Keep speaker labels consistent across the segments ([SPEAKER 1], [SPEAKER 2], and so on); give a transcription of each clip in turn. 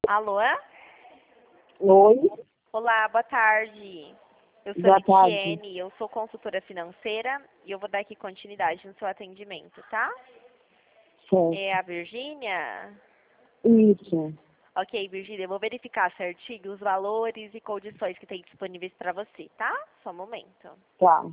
[SPEAKER 1] Alô?
[SPEAKER 2] Oi,
[SPEAKER 1] Olá, boa tarde. Eu sou
[SPEAKER 2] boa tarde.
[SPEAKER 1] Litiene, eu sou consultora financeira e eu vou dar aqui continuidade no seu atendimento, tá? É
[SPEAKER 2] Certo.
[SPEAKER 1] a Virgínia?
[SPEAKER 2] Isso.
[SPEAKER 1] Ok, Virgínia, eu vou verificar certinho os valores e condições que tem disponíveis para você, tá? Só um momento.
[SPEAKER 2] Tá.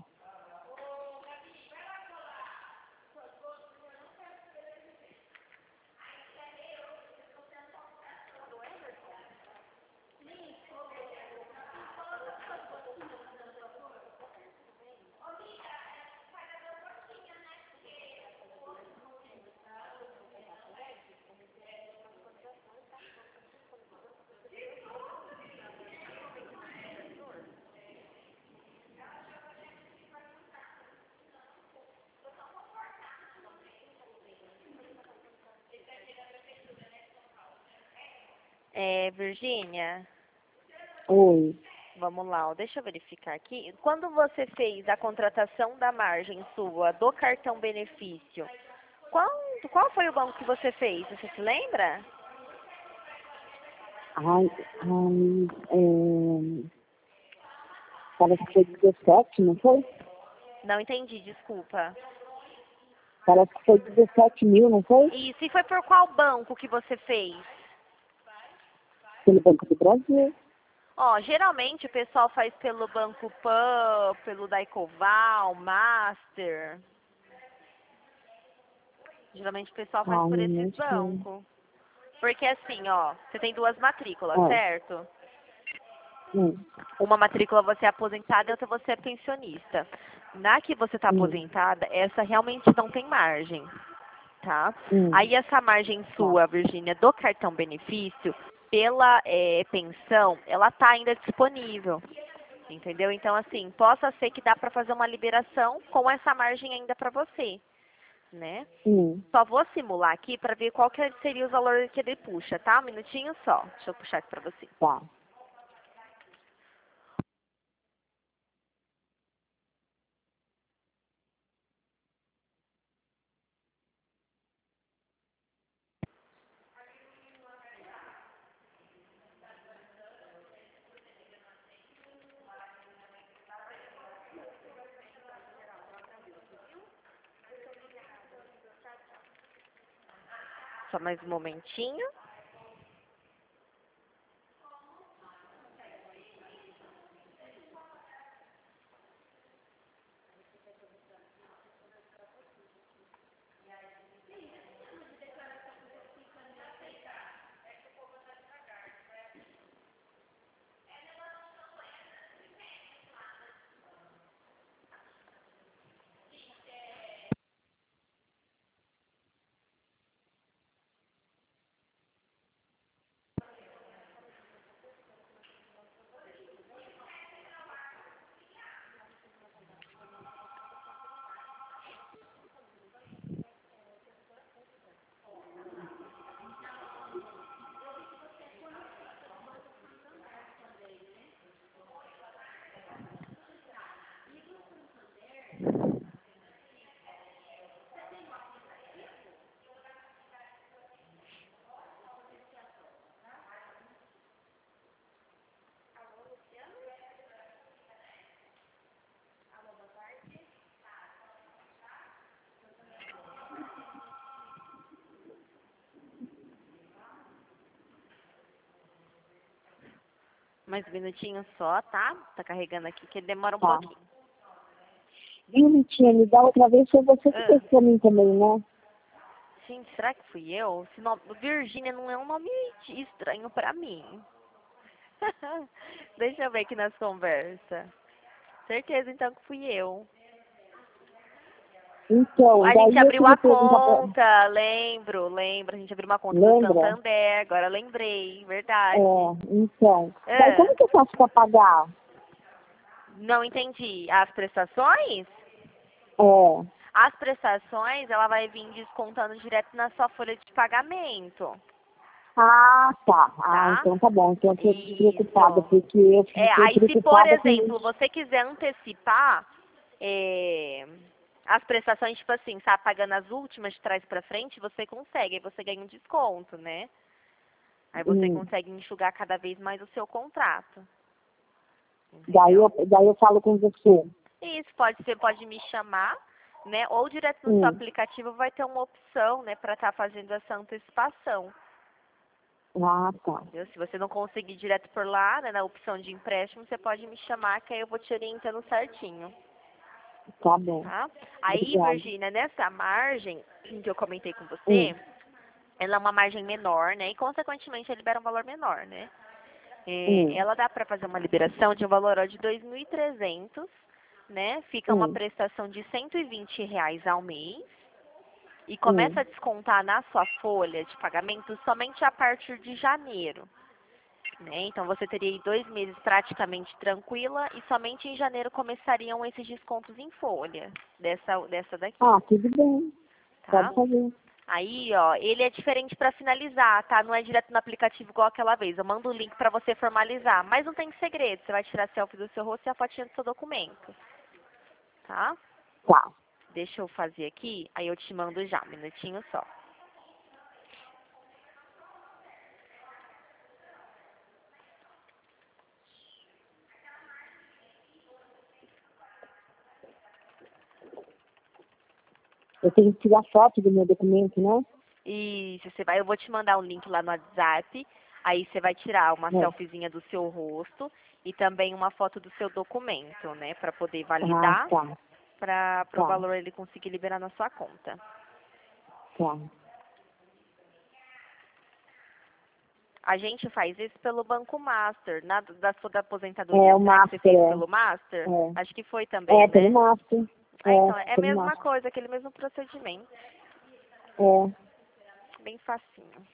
[SPEAKER 1] Virgínia,
[SPEAKER 2] Oi.
[SPEAKER 1] vamos lá, ó, deixa eu verificar aqui. Quando você fez a contratação da margem sua do cartão benefício, qual foi o banco que você fez? Você se lembra?
[SPEAKER 2] Ai, parece que foi 17, não foi?
[SPEAKER 1] Não entendi, desculpa.
[SPEAKER 2] Parece que foi 17 mil, não foi?
[SPEAKER 1] E se foi por qual banco que você fez?
[SPEAKER 2] Pelo Banco do Brasil.
[SPEAKER 1] Ó, geralmente o pessoal faz pelo Banco Pan, pelo Daicoval, Master. Geralmente o pessoal faz
[SPEAKER 2] Ai,
[SPEAKER 1] por esses
[SPEAKER 2] não sei.
[SPEAKER 1] bancos. Porque assim, ó, você tem duas matrículas,
[SPEAKER 2] Ah,
[SPEAKER 1] certo?
[SPEAKER 2] hum,
[SPEAKER 1] Uma matrícula você é aposentada e outra você é pensionista. Na que você está
[SPEAKER 2] hum,
[SPEAKER 1] aposentada, essa realmente não tem margem, tá?
[SPEAKER 2] hum,
[SPEAKER 1] Aí essa margem
[SPEAKER 2] tá.
[SPEAKER 1] sua, Virgínia, do cartão benefício, pela pensão, ela tá ainda disponível, entendeu? Então, assim, possa ser que dá para fazer uma liberação com essa margem ainda para você, né?
[SPEAKER 2] Hum,
[SPEAKER 1] Só vou simular aqui para ver qual que seria os valores que ele puxa, tá? Um minutinho só. Deixa eu puxar aqui para você.
[SPEAKER 2] tá.
[SPEAKER 1] Só mais um momentinho. Mais um minutinho só, tá? Tá carregando aqui, que demora um
[SPEAKER 2] Tá.
[SPEAKER 1] pouquinho.
[SPEAKER 2] Viu, Litiane, da outra vez foi você que
[SPEAKER 1] Ah,
[SPEAKER 2] fez pra mim também, né?
[SPEAKER 1] gente, será que fui eu? Esse nome, Virgínia não é um nome estranho pra mim. Deixa eu ver aqui nas conversas. Certeza então que fui eu.
[SPEAKER 2] Então,
[SPEAKER 1] A gente
[SPEAKER 2] daí eu
[SPEAKER 1] abriu a
[SPEAKER 2] queria perguntar pra...
[SPEAKER 1] conta, lembro, a gente abriu uma conta do
[SPEAKER 2] Lembra?
[SPEAKER 1] Santander, agora lembrei,
[SPEAKER 2] É,
[SPEAKER 1] verdade.
[SPEAKER 2] então. Daí
[SPEAKER 1] Ah,
[SPEAKER 2] como que eu faço pra pagar?
[SPEAKER 1] não entendi. As prestações?
[SPEAKER 2] É.
[SPEAKER 1] As prestações, ela vai vir descontando direto na sua folha de pagamento,
[SPEAKER 2] Ah, tá. Ah,
[SPEAKER 1] tá?
[SPEAKER 2] então tá bom. Então eu fiquei preocupada,
[SPEAKER 1] Isso.
[SPEAKER 2] porque eu fiquei
[SPEAKER 1] Aí se, por
[SPEAKER 2] preocupada com
[SPEAKER 1] exemplo,
[SPEAKER 2] isso.
[SPEAKER 1] você quiser antecipar é, as prestações, tipo assim, sabe, pagando as últimas de trás pra frente, você consegue, aí você ganha um desconto, né? Aí você consegue enxugar cada vez mais o seu contrato.
[SPEAKER 2] Daí eu falo com você.
[SPEAKER 1] Isso, você pode me chamar, né? Ou direto no seu aplicativo vai ter uma opção, né, para estar fazendo essa antecipação.
[SPEAKER 2] Ah, tá.
[SPEAKER 1] Entendeu? Se você não conseguir direto por lá, né, na opção de empréstimo, você pode me chamar que aí eu vou te orientando certinho.
[SPEAKER 2] Tá bom.
[SPEAKER 1] Tá? Aí,
[SPEAKER 2] Obrigada.
[SPEAKER 1] Virgínia, nessa margem que eu comentei com você, ela é uma margem menor, né? E consequentemente ela libera um valor menor, né? Ela dá para fazer uma liberação de um valor ó, de 2.300, né? Fica uma prestação de R$ 120 ao mês e começa a descontar na sua folha de pagamento somente a partir de janeiro. Né? Então você teria aí 2 meses praticamente tranquila e somente em janeiro começariam esses descontos em folha dessa daqui.
[SPEAKER 2] Ah, tudo bem.
[SPEAKER 1] Tá?
[SPEAKER 2] Pode fazer.
[SPEAKER 1] Aí, ó, ele é diferente para finalizar, tá? Não é direto no aplicativo igual aquela vez. Eu mando o link para você formalizar, mas não tem segredo. Você vai tirar selfie do seu rosto e a fotinha do seu documento. Tá?
[SPEAKER 2] Tá.
[SPEAKER 1] Deixa eu fazer aqui, aí eu te mando já, um minutinho só.
[SPEAKER 2] Eu tenho que tirar foto do meu documento, né?
[SPEAKER 1] Isso, eu vou te mandar um link lá no WhatsApp, aí você vai tirar uma selfiezinha do seu rosto e também uma foto do seu documento, né, para poder validar,
[SPEAKER 2] tá.
[SPEAKER 1] para o valor ele conseguir liberar na sua conta.
[SPEAKER 2] Tá.
[SPEAKER 1] A gente faz isso pelo Banco Master, da sua aposentadoria.
[SPEAKER 2] O
[SPEAKER 1] Será que
[SPEAKER 2] Master,
[SPEAKER 1] você fez pelo Master? Acho que foi também, né?
[SPEAKER 2] pelo Master.
[SPEAKER 1] Então, é a
[SPEAKER 2] pelo
[SPEAKER 1] mesma
[SPEAKER 2] Master.
[SPEAKER 1] coisa, aquele mesmo procedimento. Bem facinho.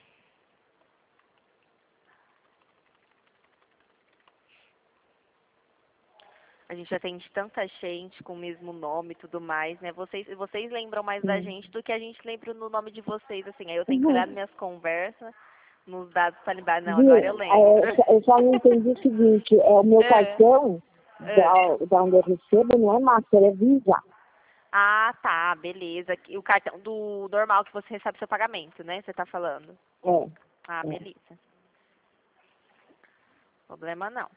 [SPEAKER 1] A gente atende tanta gente com o mesmo nome e tudo mais, né? Vocês lembram mais da gente do que a gente lembra no nome de vocês, assim. Aí eu tenho que olhar nas minhas conversas, nos dados para lembrar. Não, agora eu lembro.
[SPEAKER 2] Eu só não entendi o seguinte, o meu cartão, da onde eu recebo, não é Master, é Visa.
[SPEAKER 1] Ah, tá, beleza. O cartão do normal que você recebe seu pagamento, né? Você tá falando. Ah, beleza. Problema não.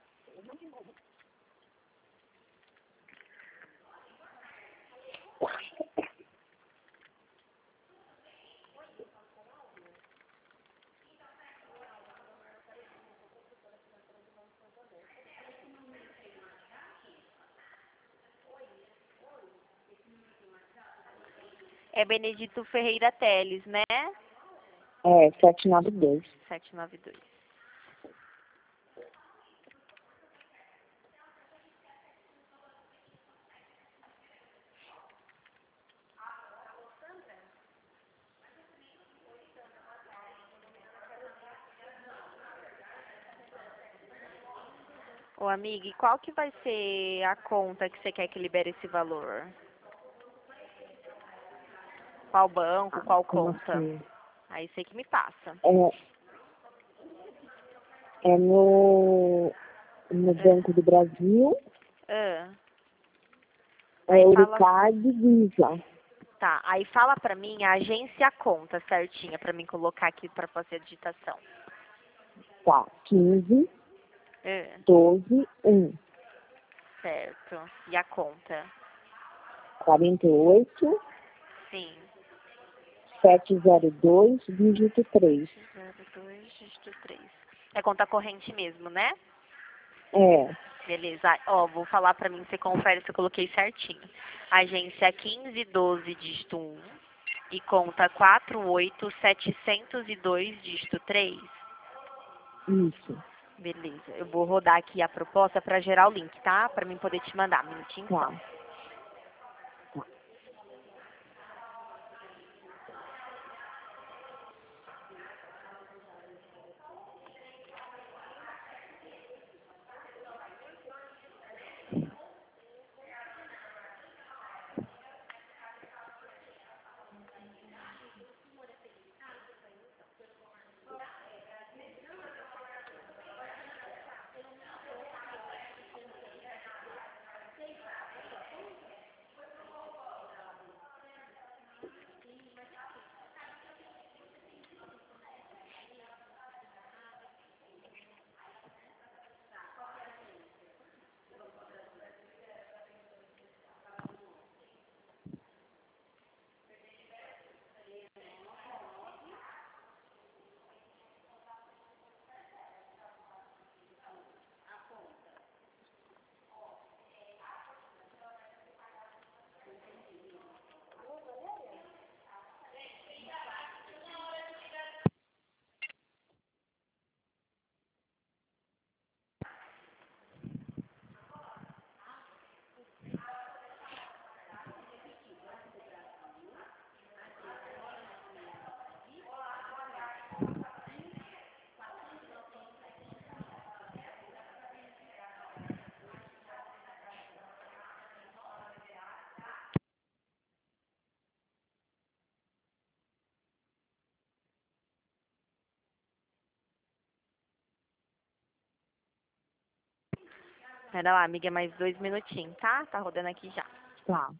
[SPEAKER 1] É Benedito Ferreira Teles, né?
[SPEAKER 2] 792.
[SPEAKER 1] 792. Ô, amiga, e qual que vai ser a conta que você quer que libere esse valor? Qual banco, qual conta?
[SPEAKER 2] Assim?
[SPEAKER 1] Aí você que me passa.
[SPEAKER 2] É no Banco do Brasil,
[SPEAKER 1] Aí
[SPEAKER 2] Eurocard Visa.
[SPEAKER 1] Tá, aí fala pra mim a agência e a conta certinha pra mim colocar aqui pra fazer a digitação.
[SPEAKER 2] Tá, 15, 12, 1,
[SPEAKER 1] Certo. E a conta?
[SPEAKER 2] 48,
[SPEAKER 1] Sim.
[SPEAKER 2] 702, dígito 3.
[SPEAKER 1] 02, dígito 3. É conta corrente mesmo, né? Beleza. Ó, vou falar pra mim, você confere se eu coloquei certinho. Agência 1512, dígito 1. E conta 48702, dígito 3.
[SPEAKER 2] Isso.
[SPEAKER 1] Beleza. Eu vou rodar aqui a proposta pra gerar o link, tá? Pra mim poder te mandar. Um minutinho só. Pera lá, amiga, mais 2 minutinhos, tá? Tá rodando aqui já.
[SPEAKER 2] Tá.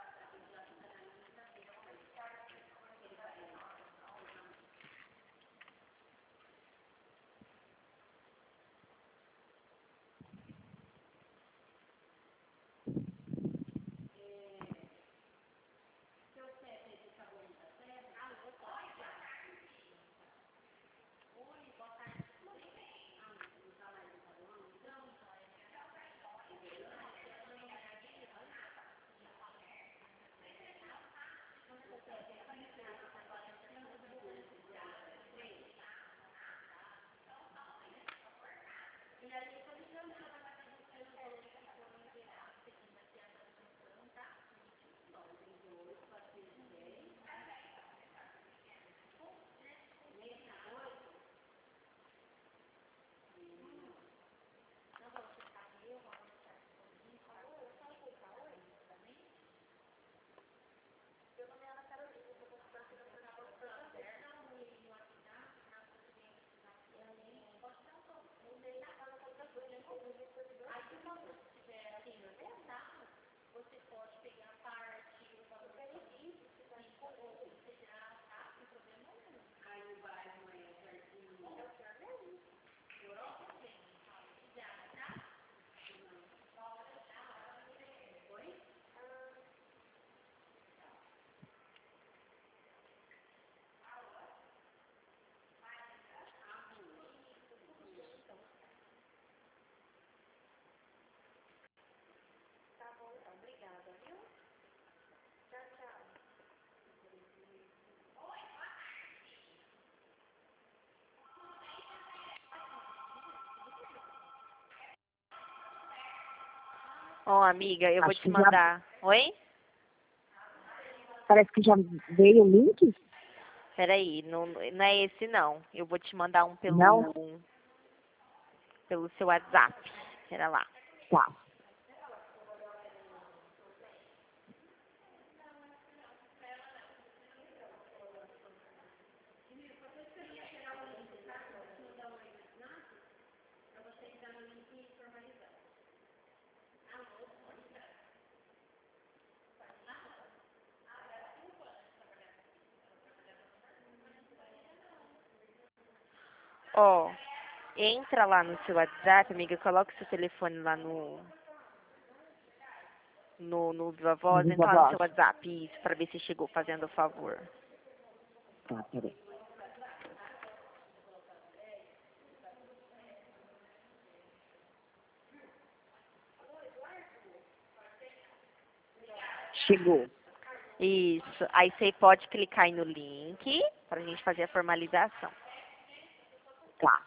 [SPEAKER 1] Ó, amiga, eu vou
[SPEAKER 2] Acho
[SPEAKER 1] te
[SPEAKER 2] que já,
[SPEAKER 1] mandar. Oi?
[SPEAKER 2] parece que já veio o link?
[SPEAKER 1] Peraí, não é esse não. Eu vou te mandar um
[SPEAKER 2] Não?
[SPEAKER 1] pelo seu WhatsApp. Pera lá.
[SPEAKER 2] Tá.
[SPEAKER 1] Ó, entra lá no seu WhatsApp, amiga, coloca o seu telefone lá no Viva Voz,
[SPEAKER 2] Viva
[SPEAKER 1] entra lá no seu
[SPEAKER 2] Voz.
[SPEAKER 1] WhatsApp, isso, pra ver se chegou, fazendo o favor.
[SPEAKER 2] Tá, peraí. Chegou.
[SPEAKER 1] Isso. Aí você pode clicar aí no link pra gente fazer a formalização.
[SPEAKER 2] Tá.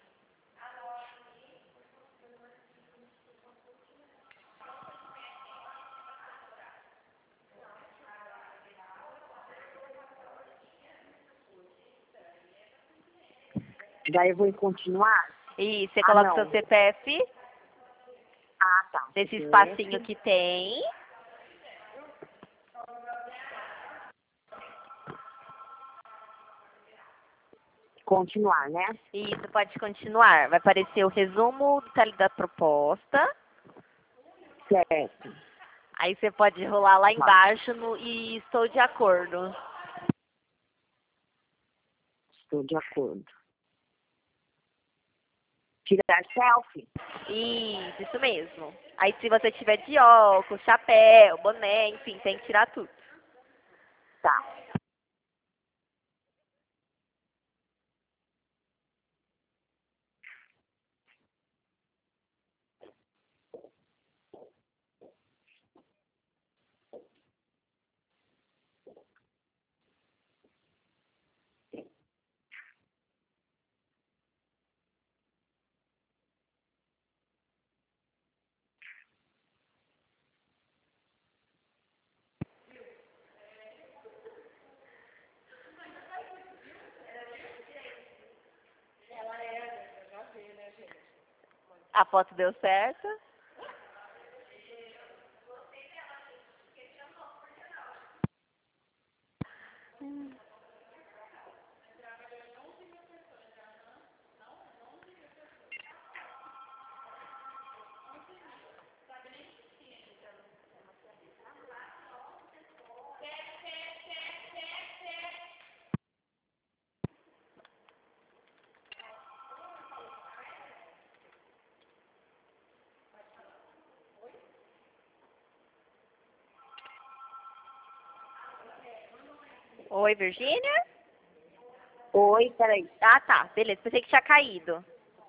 [SPEAKER 2] Daí eu vou continuar?
[SPEAKER 1] E você
[SPEAKER 2] Ah,
[SPEAKER 1] coloca o seu
[SPEAKER 2] não.
[SPEAKER 1] CPF,
[SPEAKER 2] Ah, tá.
[SPEAKER 1] desse espacinho
[SPEAKER 2] CPF.
[SPEAKER 1] que tem.
[SPEAKER 2] Continuar, né?
[SPEAKER 1] Isso, pode continuar. Vai aparecer o resumo da proposta.
[SPEAKER 2] Certo.
[SPEAKER 1] Aí você pode rolar lá
[SPEAKER 2] Tá.
[SPEAKER 1] embaixo no e estou de acordo.
[SPEAKER 2] Estou de acordo. Tirar selfie?
[SPEAKER 1] Isso mesmo. Aí se você tiver de óculos, chapéu, boné, enfim, tem que tirar tudo.
[SPEAKER 2] Tá.
[SPEAKER 1] A foto deu certo? Oi, Virgínia?
[SPEAKER 2] Oi, peraí.
[SPEAKER 1] Ah, tá. Beleza. Pensei que tinha caído.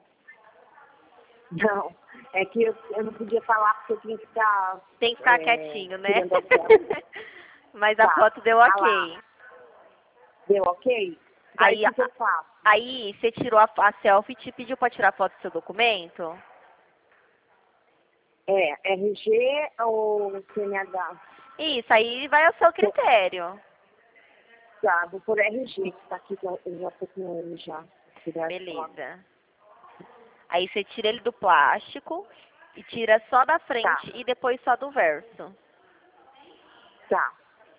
[SPEAKER 2] Não, é que eu não podia falar porque eu tinha que ficar
[SPEAKER 1] Tem que ficar quietinho, né?
[SPEAKER 2] tirando a foto.
[SPEAKER 1] Mas a
[SPEAKER 2] Tá.
[SPEAKER 1] foto deu
[SPEAKER 2] Ah
[SPEAKER 1] ok.
[SPEAKER 2] lá. Deu ok? Daí
[SPEAKER 1] Aí,
[SPEAKER 2] o que eu faço?
[SPEAKER 1] aí você tirou a selfie e te pediu pra tirar foto do seu documento?
[SPEAKER 2] É, RG ou CNH?
[SPEAKER 1] Isso, aí vai ao seu critério.
[SPEAKER 2] Tá, vou por RG, que tá aqui, eu já tô com ele já. Tirar a foto.
[SPEAKER 1] Beleza. Aí você tira ele do plástico e tira só da frente
[SPEAKER 2] Tá.
[SPEAKER 1] e depois só do verso.
[SPEAKER 2] Tá.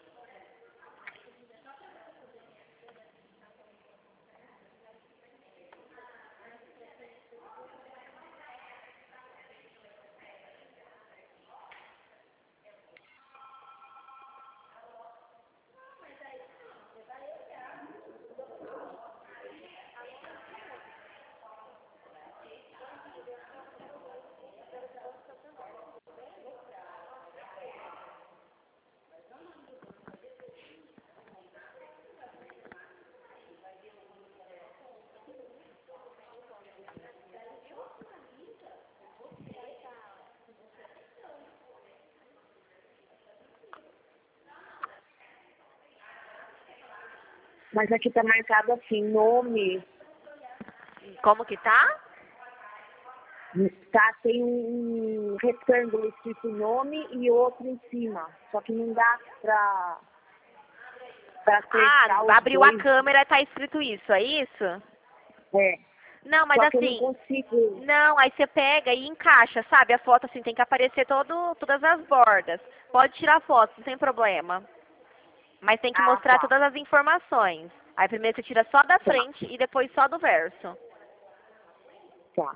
[SPEAKER 2] Mas aqui tá marcado assim, nome.
[SPEAKER 1] Como que tá?
[SPEAKER 2] Tá, tem um retângulo escrito nome e outro em cima. Só que não dá pra acertar os
[SPEAKER 1] Abriu a
[SPEAKER 2] dois.
[SPEAKER 1] câmera e tá escrito isso, é isso?
[SPEAKER 2] É.
[SPEAKER 1] Não, mas
[SPEAKER 2] Só que eu não
[SPEAKER 1] assim,
[SPEAKER 2] consigo.
[SPEAKER 1] não, aí você pega e encaixa, sabe? A foto assim tem que aparecer todas as bordas. Pode tirar foto, não tem problema. Mas tem que
[SPEAKER 2] Ah,
[SPEAKER 1] mostrar
[SPEAKER 2] tá.
[SPEAKER 1] todas as informações. Aí primeiro você tira só da
[SPEAKER 2] Tá,
[SPEAKER 1] frente e depois só do verso.
[SPEAKER 2] tá.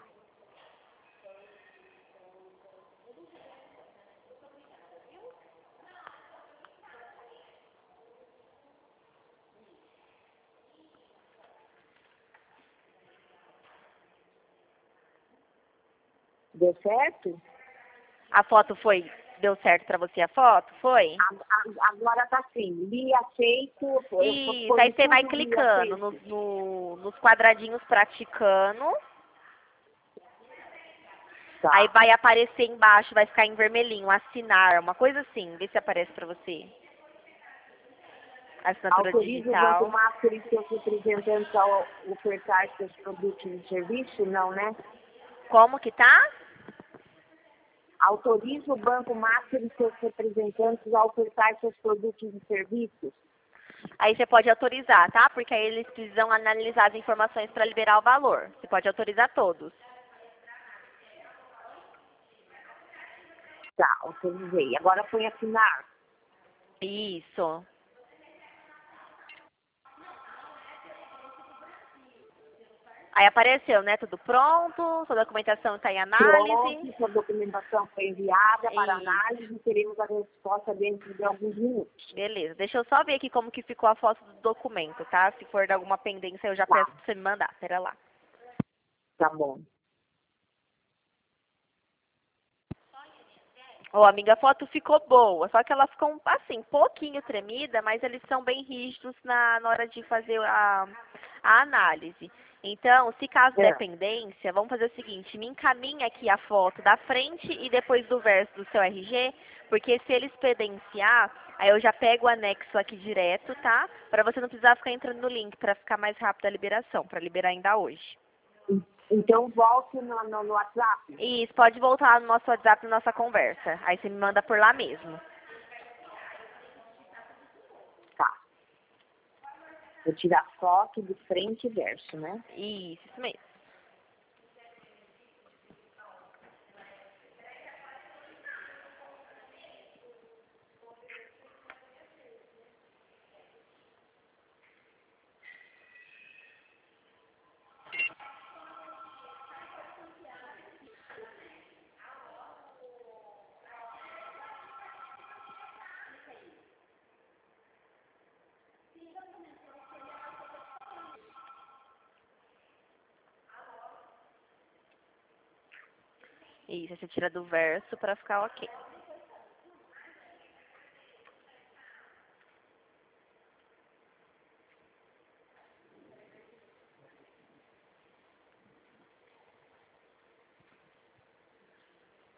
[SPEAKER 2] Deu certo?
[SPEAKER 1] A foto foi, deu certo pra você a foto? Foi?
[SPEAKER 2] Agora tá assim, li, aceito, eu
[SPEAKER 1] Isso, aí
[SPEAKER 2] ponho
[SPEAKER 1] você vai
[SPEAKER 2] tudo, li,
[SPEAKER 1] clicando
[SPEAKER 2] aceito.
[SPEAKER 1] nos quadradinhos praticando. Aí
[SPEAKER 2] Tá.
[SPEAKER 1] vai aparecer embaixo, vai ficar em vermelhinho, assinar, uma coisa assim. Vê se aparece pra você. Assinatura
[SPEAKER 2] Autoriza o Banco
[SPEAKER 1] digital.
[SPEAKER 2] Master e seus representantes ao ofertar seus produtos e serviços? Não, né?
[SPEAKER 1] Como que tá?
[SPEAKER 2] Autoriza o Banco Master e seus representantes a ofertar seus produtos e serviços?
[SPEAKER 1] Aí você pode autorizar, tá? Porque aí eles precisam analisar as informações para liberar o valor. Você pode autorizar todos.
[SPEAKER 2] Tá, autorizei. Agora põe assinar.
[SPEAKER 1] Isso. Aí apareceu, né? Tudo pronto, sua documentação está em análise.
[SPEAKER 2] Pronto, sua documentação foi enviada para
[SPEAKER 1] E
[SPEAKER 2] análise e teremos a resposta dentro de alguns minutos.
[SPEAKER 1] beleza. Deixa eu só ver aqui como que ficou a foto do documento, tá? Se for de alguma pendência, eu já
[SPEAKER 2] Tá,
[SPEAKER 1] peço pra você me mandar. Pera lá.
[SPEAKER 2] tá bom.
[SPEAKER 1] Ô, amiga, a foto ficou boa, só que ela ficou, assim, um pouquinho tremida, mas eles são bem rígidos na hora de fazer a análise. Então, se caso der
[SPEAKER 2] É.
[SPEAKER 1] pendência, vamos fazer o seguinte, me encaminha aqui a foto da frente e depois do verso do seu RG, porque se eles pendenciar, aí eu já pego o anexo aqui direto, tá? Pra você não precisar ficar entrando no link, pra ficar mais rápido a liberação, pra liberar ainda hoje.
[SPEAKER 2] Então volte no WhatsApp.
[SPEAKER 1] Isso, pode voltar no nosso WhatsApp, na nossa conversa. Aí você me manda por lá mesmo.
[SPEAKER 2] Tá. Vou tirar foto de frente e verso, né?
[SPEAKER 1] Isso mesmo. Isso, aí você tira do verso pra ficar ok.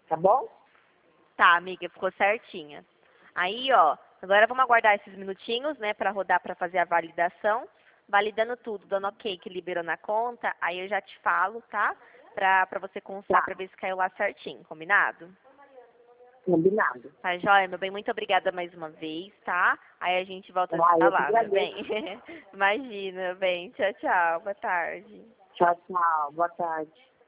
[SPEAKER 2] Tá bom?
[SPEAKER 1] Tá, amiga, ficou certinha. Aí, ó, agora vamos aguardar esses minutinhos, né, pra rodar pra fazer a validação. Validando tudo, dando ok que liberou na conta, aí eu já te falo, tá? Pra você constar,
[SPEAKER 2] Tá.
[SPEAKER 1] pra ver se caiu lá certinho, combinado?
[SPEAKER 2] Combinado.
[SPEAKER 1] Tá, joia, meu bem, muito obrigada mais uma vez, tá? Aí a gente volta a se
[SPEAKER 2] Eu que
[SPEAKER 1] falar, meu
[SPEAKER 2] agradeço.
[SPEAKER 1] bem. Imagina, meu bem. Tchau, tchau. Boa tarde.
[SPEAKER 2] Tchau, tchau. Boa tarde.